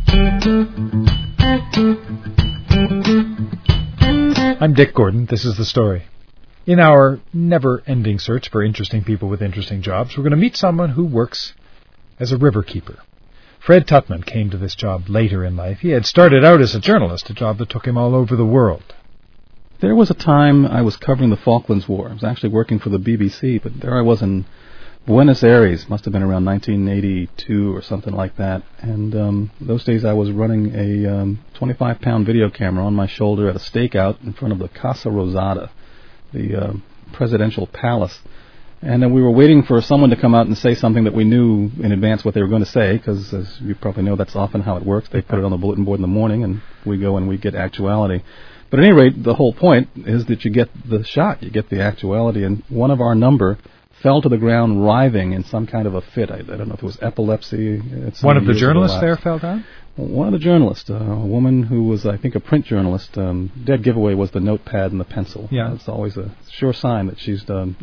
I'm Dick Gordon. This is The Story. In our never-ending search for interesting people with interesting jobs, we're going to meet someone who works as a river keeper. Fred Tutman came to this job later in life. He had started out as a journalist, a job that took him all over the world. There was a time I was covering the Falklands War. I was actually working for the BBC, but there I was in Buenos Aires. Must have been around 1982 or something like that. And those days I was running a 25-pound video camera on my shoulder at a stakeout in front of the Casa Rosada, the presidential palace. And then we were waiting for someone to come out and say something that we knew in advance what they were going to say, because as you probably know, that's often how it works. They put it on the bulletin board in the morning, and we go and we get actuality. But at any rate, the whole point is that you get the shot, you get the actuality, and one of our number fell to the ground writhing in some kind of a fit. I don't know if it was epilepsy. One of the journalists there fell down? One of the journalists, a woman who was, I think, a print journalist. Dead giveaway was the notepad and the pencil. Yeah. It's always a sure sign that she's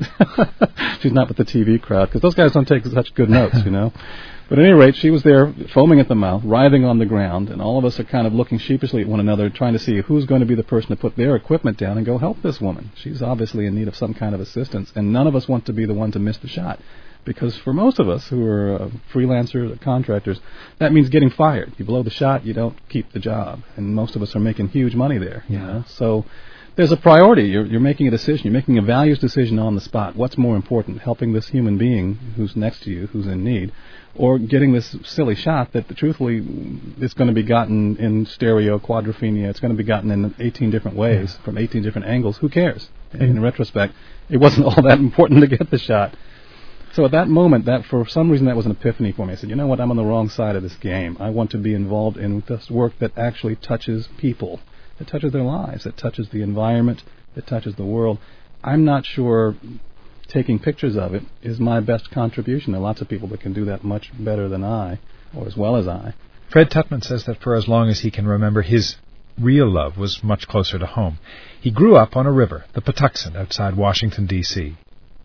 she's not with the TV crowd, because those guys don't take such good notes, you know. But at any rate, she was there, foaming at the mouth, writhing on the ground, and all of us are kind of looking sheepishly at one another, trying to see who's going to be the person to put their equipment down and go help this woman. She's obviously in need of some kind of assistance, and none of us want to be the one to miss the shot. Because for most of us who are freelancers or contractors, that means getting fired. You blow the shot, you don't keep the job. And most of us are making huge money there. Yeah. You know? So there's a priority. You're making a decision. You're making a values decision on the spot. What's more important, helping this human being who's next to you, who's in need, or getting this silly shot that, truthfully, is going to be gotten in stereo, quadrophenia. It's going to be gotten in 18 different ways, from 18 different angles. Who cares? In retrospect, it wasn't all that important to get the shot. So at that moment, that for some reason that was an epiphany for me. I said, you know what, I'm on the wrong side of this game. I want to be involved in this work that actually touches people, that touches their lives, that touches the environment, that touches the world. I'm not sure taking pictures of it is my best contribution. There are lots of people that can do that much better than I, or as well as I. Fred Tutman says that for as long as he can remember, his real love was much closer to home. He grew up on a river, the Patuxent, outside Washington, D.C.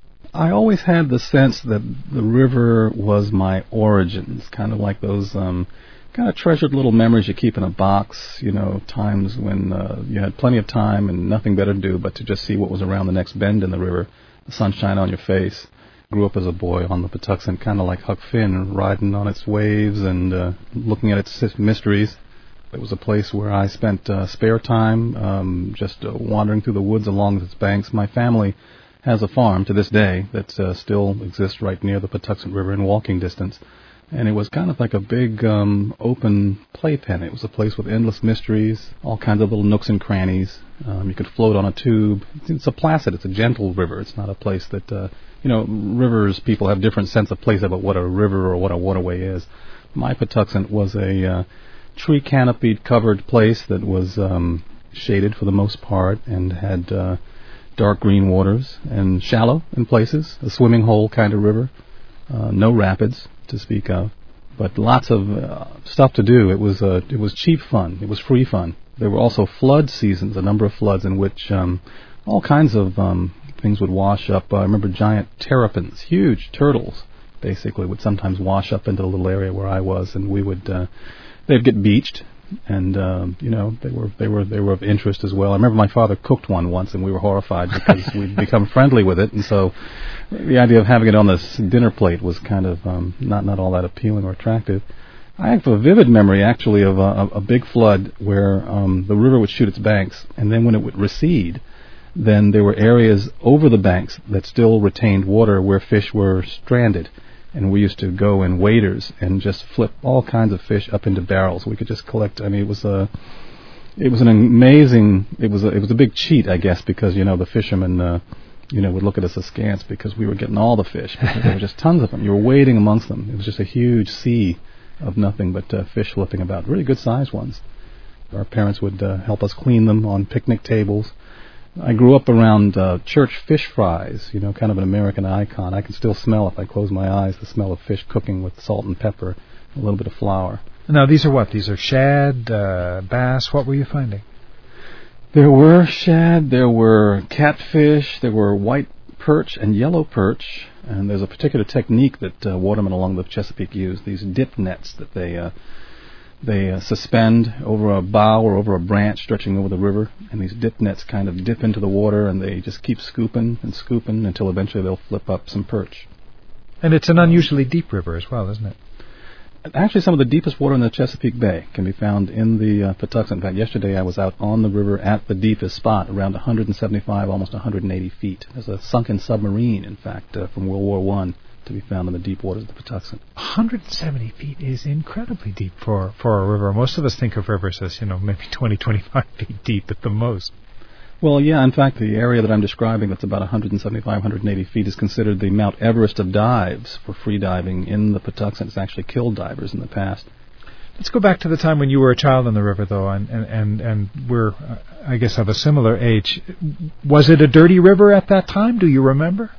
I always had the sense that the river was my origins, kind of like those kind of treasured little memories you keep in a box, you know, times when you had plenty of time and nothing better to do but to just see what was around the next bend in the river, the sunshine on your face. Grew up as a boy on the Patuxent, kind of like Huck Finn, riding on its waves and looking at its mysteries. It was a place where I spent spare time just wandering through the woods along its banks. My family has a farm to this day that still exists right near the Patuxent River in walking distance. And it was kind of like a big open playpen. It was a place with endless mysteries, all kinds of little nooks and crannies. You could float on a tube. It's a placid, it's a gentle river. It's not a place that, rivers, people have different sense of place about what a river or what a waterway is. My Patuxent was a tree canopied covered place that was shaded for the most part and had dark green waters and shallow in places, a swimming hole kind of river, no rapids to speak of, but lots of stuff to do. It was cheap fun. It was free fun. There were also flood seasons, a number of floods in which all kinds of things would wash up. I remember giant terrapins, huge turtles, basically would sometimes wash up into the little area where I was, and we would they'd get beached. And they were of interest as well. I remember my father cooked one once, and we were horrified because we'd become friendly with it, and so the idea of having it on this dinner plate was kind of not all that appealing or attractive. I have a vivid memory, actually, of a big flood where the river would shoot its banks, and then when it would recede, then there were areas over the banks that still retained water where fish were stranded. And we used to go in waders and just flip all kinds of fish up into barrels. We could just collect. I mean, it was an amazing. It was a big cheat, I guess, because the fishermen would look at us askance because we were getting all the fish. Because there were just tons of them. You were wading amongst them. It was just a huge sea of nothing but fish flipping about. Really good sized ones. Our parents would help us clean them on picnic tables. I grew up around church fish fries, kind of an American icon. I can still smell, if I close my eyes, the smell of fish cooking with salt and pepper, a little bit of flour. Now, these are what? These are shad, bass? What were you finding? There were shad, there were catfish, there were white perch and yellow perch, and there's a particular technique that watermen along the Chesapeake use, these dip nets that they They suspend over a bough or over a branch stretching over the river, and these dip nets kind of dip into the water, and they just keep scooping and scooping until eventually they'll flip up some perch. And it's an unusually deep river as well, isn't it? Actually, some of the deepest water in the Chesapeake Bay can be found in the Patuxent. In fact, yesterday I was out on the river at the deepest spot, around 175, almost 180 feet. There's a sunken submarine, in fact, from World War I to be found in the deep waters of the Patuxent. 170 feet is incredibly deep for a river. Most of us think of rivers as, maybe 20, 25 feet deep at the most. Well, yeah, in fact, the area that I'm describing that's about 175, 180 feet is considered the Mount Everest of dives for free diving in the Patuxent. It's actually killed divers in the past. Let's go back to the time when you were a child in the river, though, and we're, I guess, of a similar age. Was it a dirty river at that time? Do you remember?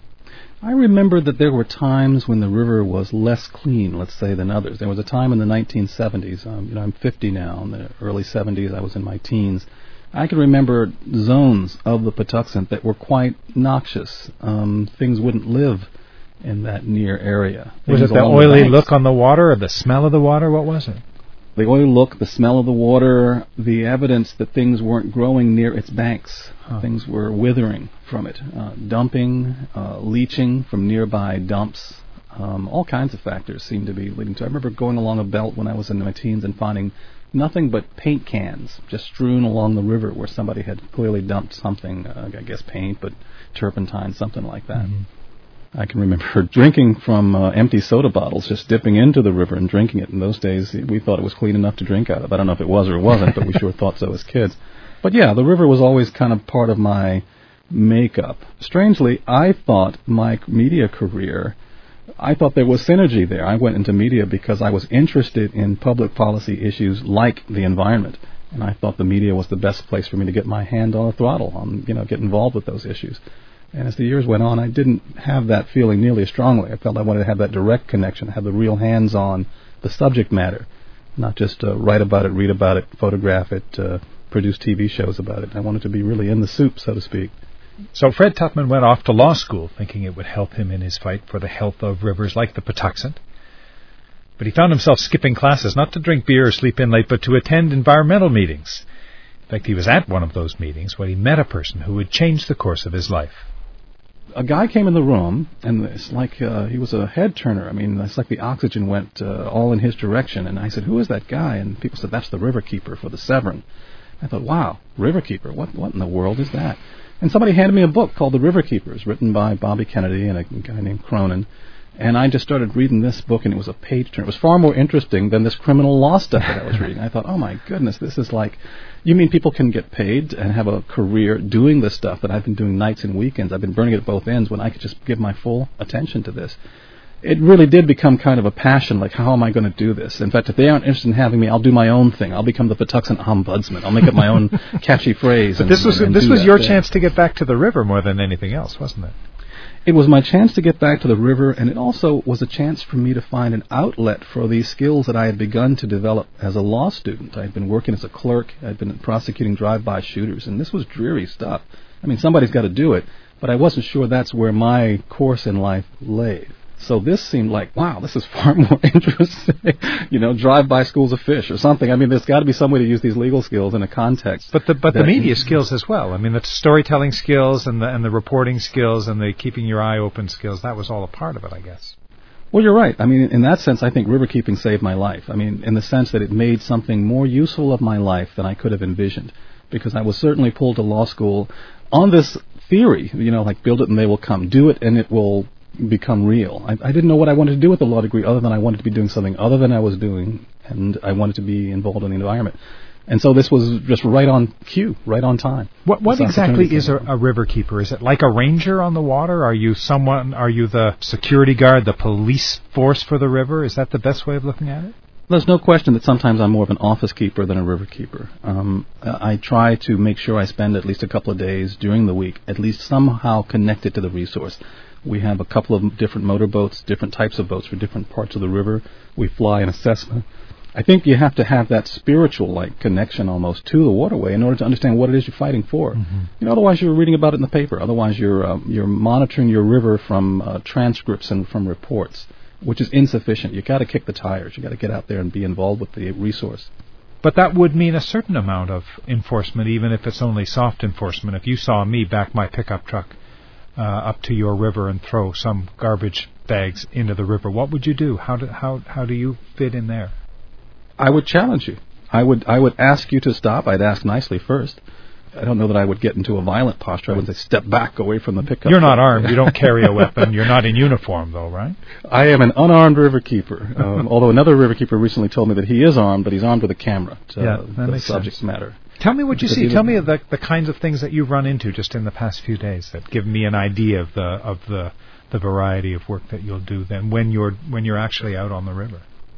I remember that there were times when the river was less clean, let's say, than others. There was a time in the 1970s. I'm 50 now. In the early 70s, I was in my teens. I can remember zones of the Patuxent that were quite noxious. Things wouldn't live in that near area. Was it the oily look on the water or the smell of the water? What was it? The oily look, the smell of the water, the evidence that things weren't growing near its banks. Things were withering from it. Dumping, leaching from nearby dumps. All kinds of factors seemed to be leading to it. I remember going along a belt when I was in my teens and finding nothing but paint cans just strewn along the river where somebody had clearly dumped something, I guess paint, but turpentine, something like that. Mm-hmm. I can remember drinking from empty soda bottles, just dipping into the river and drinking it. In those days, we thought it was clean enough to drink out of. I don't know if it was or it wasn't, but we sure thought so as kids. But yeah, the river was always kind of part of my makeup. Strangely, I thought my media career, I thought there was synergy there. I went into media because I was interested in public policy issues like the environment, and I thought the media was the best place for me to get my hand on the throttle, get involved with those issues. And as the years went on, I didn't have that feeling nearly as strongly. I felt I wanted to have that direct connection, have the real hands on the subject matter, not just write about it, read about it, photograph it, produce TV shows about it. I wanted to be really in the soup, so to speak. So Fred Tupman went off to law school thinking it would help him in his fight for the health of rivers like the Patuxent. But he found himself skipping classes, not to drink beer or sleep in late, but to attend environmental meetings. In fact, he was at one of those meetings when he met a person who would change the course of his life. A guy came in the room, and it's like he was a head turner. I mean, it's like the oxygen went all in his direction. And I said, "Who is that guy?" And people said, "That's the river keeper for the Severn." I thought, "Wow, river keeper? What in the world is that?" And somebody handed me a book called The River Keepers, written by Bobby Kennedy and a guy named Cronin. And I just started reading this book, and it was a page turner. It was far more interesting than this criminal law stuff that I was reading. I thought, oh my goodness, this is like, you mean people can get paid and have a career doing this stuff that I've been doing nights and weekends? I've been burning it at both ends when I could just give my full attention to this. It really did become kind of a passion, like, how am I going to do this? In fact, if they aren't interested in having me, I'll do my own thing. I'll become the Patuxent ombudsman. I'll make up my own catchy phrase. But this was your chance to get back to the river more than anything else, wasn't it? It was my chance to get back to the river, and it also was a chance for me to find an outlet for these skills that I had begun to develop as a law student. I had been working as a clerk. I'd been prosecuting drive-by shooters, and this was dreary stuff. I mean, somebody's got to do it, but I wasn't sure that's where my course in life lay. So this seemed like, wow, this is far more interesting, drive-by schools of fish or something. I mean, there's got to be some way to use these legal skills in a context. But the media skills as well. I mean, the storytelling skills and the reporting skills and the keeping your eye open skills, that was all a part of it, I guess. Well, you're right. I mean, in that sense, I think river keeping saved my life. I mean, in the sense that it made something more useful of my life than I could have envisioned, because I was certainly pulled to law school on this theory, like build it and they will come. Do it and it will become real. I didn't know what I wanted to do with a law degree other than I wanted to be doing something other than I was doing, and I wanted to be involved in the environment. And so this was just right on cue, right on time. What exactly is a river keeper? Is it like a ranger on the water? Are you the security guard, the police force for the river? Is that the best way of looking at it? There's no question that sometimes I'm more of an office keeper than a river keeper. I try to make sure I spend at least a couple of days during the week, at least somehow connected to the resource. We have a couple of different motorboats, different types of boats for different parts of the river. We fly in a Cessna. I think you have to have that spiritual-like connection almost to the waterway in order to understand what it is you're fighting for. Mm-hmm. Otherwise you're reading about it in the paper. Otherwise you're monitoring your river from transcripts and from reports. which is insufficient. You got to kick the tires. You got to get out there and be involved with the resource. But that would mean a certain amount of enforcement, even if it's only soft enforcement. If you saw me back my pickup truck up to your river and throw some garbage bags into the river, what would you do? How do you fit in there? I would challenge you. I would ask you to stop. I'd ask nicely first. I don't know that I would get into a violent posture. I would say, step back away from the pickup. You're not armed. You don't carry a weapon. You're not in uniform, though, right? I am an unarmed riverkeeper. Although another riverkeeper recently told me that he is armed, but he's armed with a camera. The subject's matter. Tell me what you see. Tell me the kinds of things that you've run into just in the past few days that give me an idea of the variety of work that you'll do then when you're actually out on the river.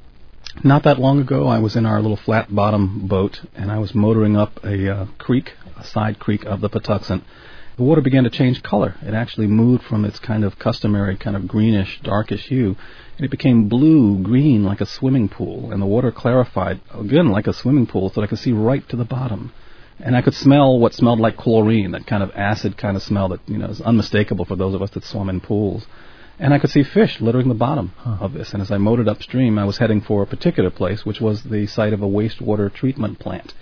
Not that long ago, I was in our little flat-bottom boat, and I was motoring up a creek, a side creek of the Patuxent. The water began to change color. It actually moved from its kind of customary kind of greenish, darkish hue, and it became blue-green like a swimming pool, and the water clarified, again, like a swimming pool, so that I could see right to the bottom. And I could smell what smelled like chlorine, that kind of acid kind of smell that, is unmistakable for those of us that swim in pools. And I could see fish littering the bottom of this. And as I motored upstream, I was heading for a particular place, which was the site of a wastewater treatment plant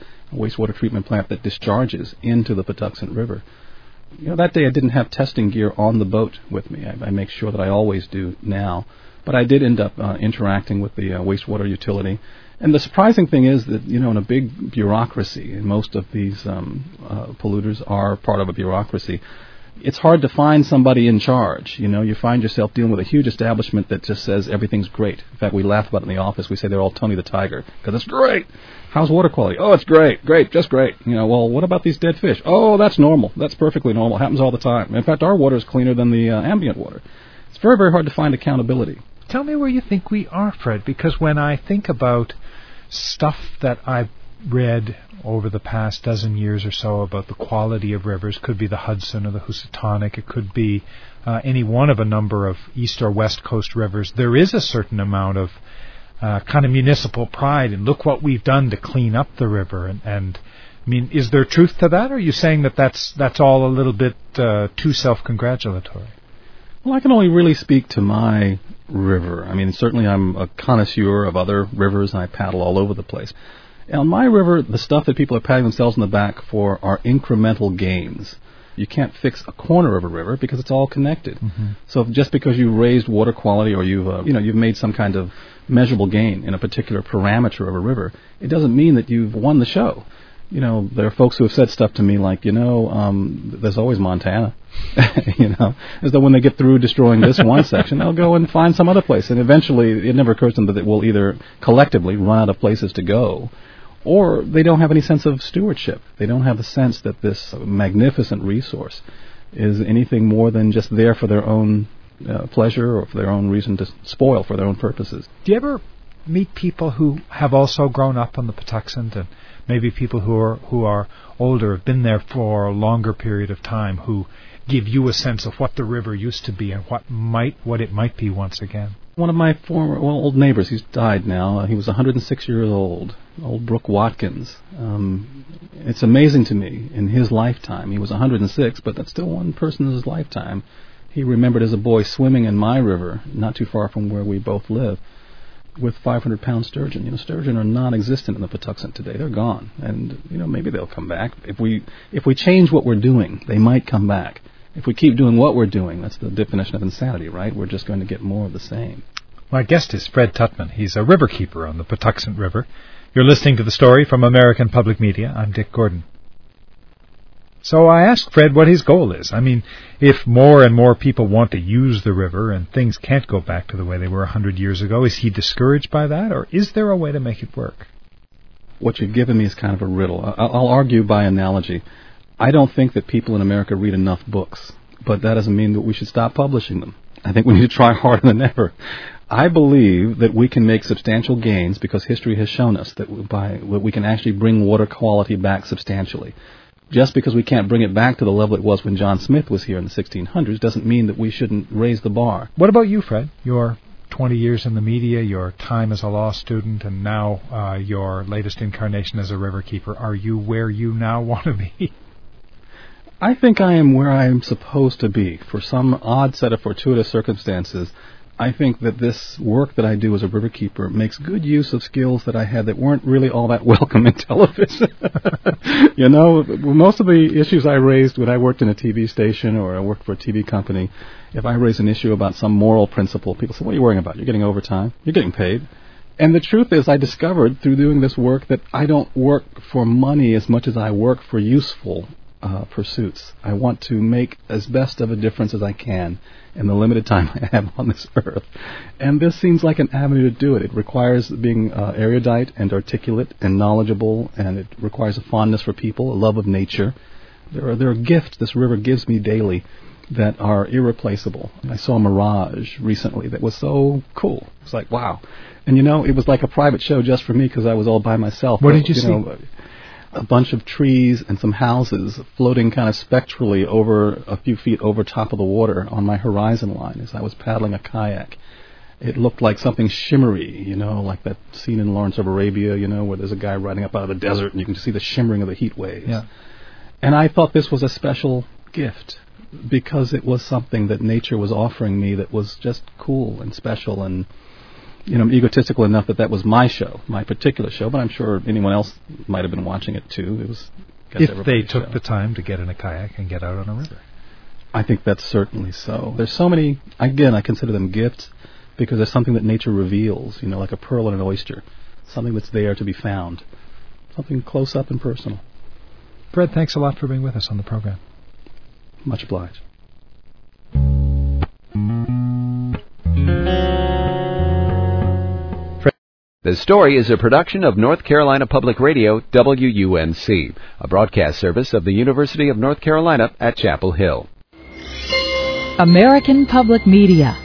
that discharges into the Patuxent River. That day I didn't have testing gear on the boat with me. I make sure that I always do now. But I did end up interacting with the wastewater utility. And the surprising thing is that, in a big bureaucracy, and most of these polluters are part of a bureaucracy, it's hard to find somebody in charge. You find yourself dealing with a huge establishment that just says everything's great. In fact, we laugh about it in the office. We say they're all Tony the Tiger because it's great. How's water quality? Oh, it's great, just great. Well, what about these dead fish? Oh, that's normal. That's perfectly normal. It happens all the time. In fact, our water is cleaner than the ambient water. It's very, very hard to find accountability. Tell me where you think we are, Fred, because when I think about stuff that I've read over the past dozen years or so about the quality of rivers, could be the Hudson or the Housatonic, it could be any one of a number of east or west coast rivers, there is a certain amount of kind of municipal pride and look what we've done to clean up the river. And I mean, is there truth to that, or are you saying that that's all a little bit too self-congratulatory? Well, I can only really speak to my river. I mean, certainly I'm a connoisseur of other rivers, and I paddle all over the place. On my river, the stuff that people are patting themselves on the back for are incremental gains. You can't fix a corner of a river because it's all connected. Mm-hmm. So just because you raised water quality or you've made some kind of measurable gain in a particular parameter of a river, it doesn't mean that you've won the show. There are folks who have said stuff to me like, there's always Montana. As though when they get through destroying this one section, they'll go and find some other place. And eventually, it never occurs to them that they will either collectively run out of places to go, or they don't have any sense of stewardship. They don't have the sense that this magnificent resource is anything more than just there for their own pleasure or for their own reason to spoil for their own purposes. Do you ever meet people who have also grown up on the Patuxent, and maybe people who are older, have been there for a longer period of time, who give you a sense of what the river used to be and what it might be once again? One of my former old neighbors, he's died now. He was 106 years old Brooke Watkins. It's amazing to me, in his lifetime, he was 106, but that's still one person in his lifetime. He remembered as a boy swimming in my river, not too far from where we both live, with 500-pound sturgeon. Sturgeon are non-existent in the Patuxent today. They're gone. And, maybe they'll come back. If we change what we're doing, they might come back. If we keep doing what we're doing, that's the definition of insanity, right? We're just going to get more of the same. My guest is Fred Tutman. He's a river keeper on the Patuxent River. You're listening to The Story from American Public Media. I'm Dick Gordon. So I asked Fred what his goal is. I mean, if more and more people want to use the river and things can't go back to the way they were 100 years ago, is he discouraged by that, or is there a way to make it work? What you've given me is kind of a riddle. I'll argue by analogy. I don't think that people in America read enough books, but that doesn't mean that we should stop publishing them. I think we need to try harder than ever. I believe that we can make substantial gains because history has shown us that we can actually bring water quality back substantially. Just because we can't bring it back to the level it was when John Smith was here in the 1600s doesn't mean that we shouldn't raise the bar. What about you, Fred? You're 20 years in the media, your time as a law student, and now your latest incarnation as a river keeper. Are you where you now want to be? I think I am where I am supposed to be. For some odd set of fortuitous circumstances, I think that this work that I do as a riverkeeper makes good use of skills that I had that weren't really all that welcome in television. You know, most of the issues I raised when I worked in a TV station or I worked for a TV company, if I raised an issue about some moral principle, people say, what are you worrying about? You're getting overtime. You're getting paid. And the truth is, I discovered through doing this work that I don't work for money as much as I work for useful pursuits. I want to make as best of a difference as I can in the limited time I have on this earth. And this seems like an avenue to do it. It requires being erudite and articulate and knowledgeable, and it requires a fondness for people, a love of nature. There are gifts this river gives me daily that are irreplaceable. I saw a mirage recently that was so cool. It was like, wow. And, you know, it was like a private show just for me because I was all by myself. What did you see? A bunch of trees and some houses floating kind of spectrally over a few feet over top of the water on my horizon line as I was paddling a kayak. It looked like something shimmery, you know, like that scene in Lawrence of Arabia, you know, where there's a guy riding up out of the desert and you can see the shimmering of the heat waves. Yeah. And I thought this was a special gift because it was something that nature was offering me that was just cool and special, and you know, I'm egotistical enough that was my show, my particular show, but I'm sure anyone else might have been watching it too. It was if they took the time to get in a kayak and get out on a river. I think that's certainly so. There's so many, again, I consider them gifts because there's something that nature reveals, you know, like a pearl in an oyster, something that's there to be found, something close up and personal. Fred, thanks a lot for being with us on the program. Much obliged. The Story is a production of North Carolina Public Radio, WUNC, a broadcast service of the University of North Carolina at Chapel Hill. American Public Media